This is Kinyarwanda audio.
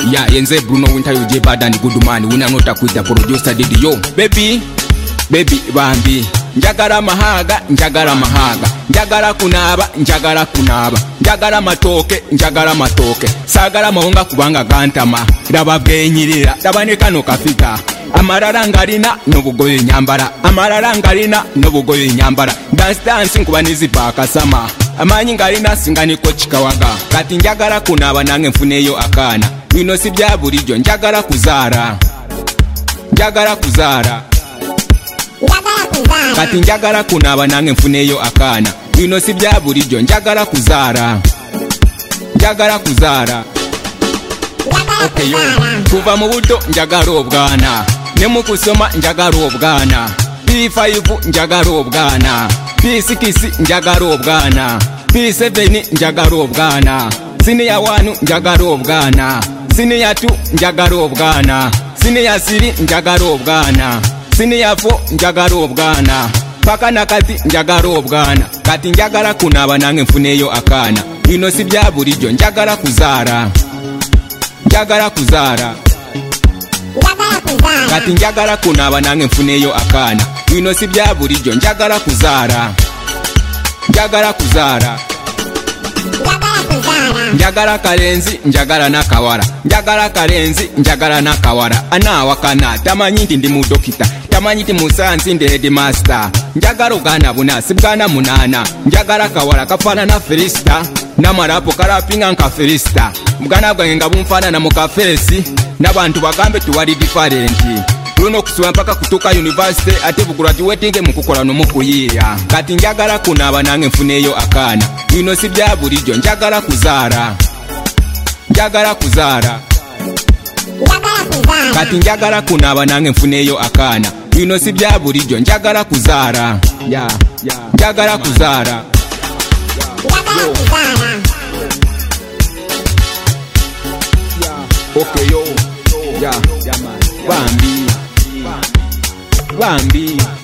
Yeah, yenze Bruno Winter UJ Badan good man. Wina nota kuita producer did yo. Baby bambi. Njagala mahaga, njagala mahaga. Njagala kunaba, njagala kunaba. Njagala matoke, njagala matoke. Sagala mahonga kubanga gantama. Raba benyirira, raba nekano kafika. Amarara ngalina n'obugoye nyambala. Amarara ngalina n'obugoye nyambala. Dance nkuba nizipaka sama. Amanyi ngalina singaniko chikawaga. Kati njagala kunaba nange nfuneyo akana. Bino si bya bulijjo, njagala kuzaara. Njagala kuzaara. Kati njagala kunaba nange nfuneyo akana. Bino si bya bulijjo, njagala kuzaara. Njagala kuzaara. Okay yo. Kuva mu buto njagala obwana. Ne mu kusoma njagala obwana. P5 njagala obwana. P6 njagala obwana. P7 njagala obwana. Senior 1 njagala obwana. Senior 2 njagala obwana. Senior 3 njagala obwana. Senior 4 njagala obwana. Paka nakati njagala obwana. Kati njagala kunaba nange nfuneyo akana. Bino si bya bulijjo, njagala kuzaara. Njagala kuzaara. Kati njagala kunaba nange nfuneyo akana. Bino si bya bulijjo, njagala kuzaara. Njagala kuzaara. Njagala kalenzi, njagala nakawara. Njagala kalenzi, njagala nakawara. Anawakana, tamanyi nti ndi mu dokita. Tamanyi nti musansi ndi headmaster. Njagala ogana buna, sibugana munana. Njagala kawara kafaanana Filista. Namarapo karapinga nka Filista. Mugana gwange nga bumfaanana mu kafeesi. N'abantu bagambe tuwali differenti. Luno kusoma mpaka kutuka university ate bugraduating mu kukola no mukuyiya. Kati njagala kunaba nange nfuneyo akana. Bino si bya bulijjo, njagala kuzaara. Njagala kuzaara. Kati njagala kunaba nange nfuneyo akana. Bino si bya bulijjo, njagala kuzaara. Njagala kuzaara. Okay yo. Bambi.